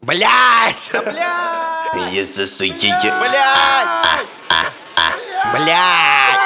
Блять! Да блять! Если суете... Блять! Блять!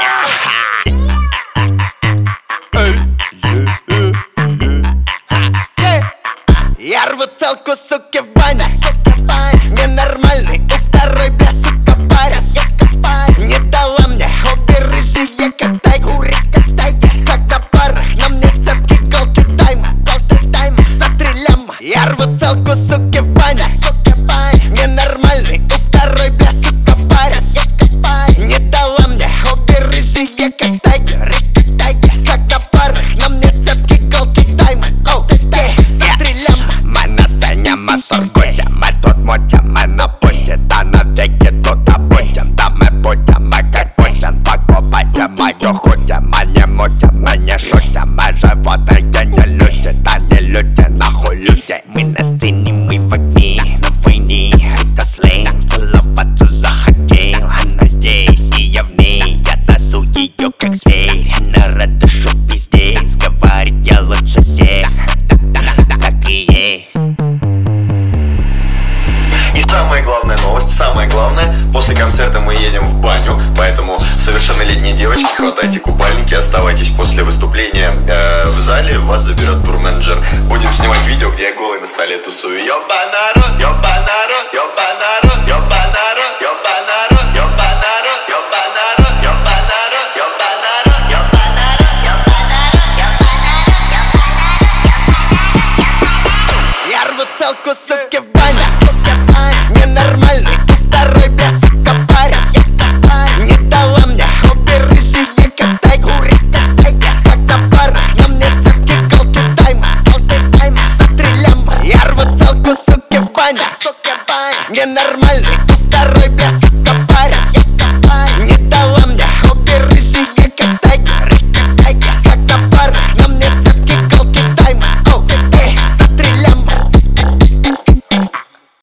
Я рву целку, суки, в бане. Ненормальный, у второй, бля, сука, парень. Не дала мне обе рыжие катай. Как на парах, на мне цепки колты тайма. За 3 ляма. Я рву целку, суки, в бане. Ненормальный, у второй, бля, сука, парень. Не дала мне обе рыжие катай. Как на парах, на мне цепки колты тайма. За 3 ляма. Мы на сцене, мы в Сургуте. Мы тут мутим, мы на пути. Да навеки тут будем. Да мы будем, мы как Путин. Покупайте мою хутим. Мы не мутим, мы не шутим. Мы животные, не люди. Да не люди, нахуй люди. Мы на сцене, мы в огне. На войне, это сленг. Целоваться захотел. Она здесь, и я в ней. Я сосу ее, как зверь. Она рада, шо пиздец. Говорит, я лучше всех. Так и есть. И самая главная новость, самое главное, после концерта мы едем в баню, поэтому совершеннолетние девочки, хватайте купальники, оставайтесь после выступления в зале, вас заберет турменеджер. Будем снимать видео, где я голый на столе тусую. Ёбанарод, ёбанарод, ёбанарод, ёбанарод, ёбанарод, ёбанарод, ёбанарод, ёбанарод, ёбанарод, Я рву целку, суки, в бане. Ненормальный, у второй, бля, сука, парень. Не дала мне обе рыжие катай. Как на парах, на мне цепки колты тайма. За 3 ляма. Я рву целку, суки, в бане. Ненормальный, у второй, бля,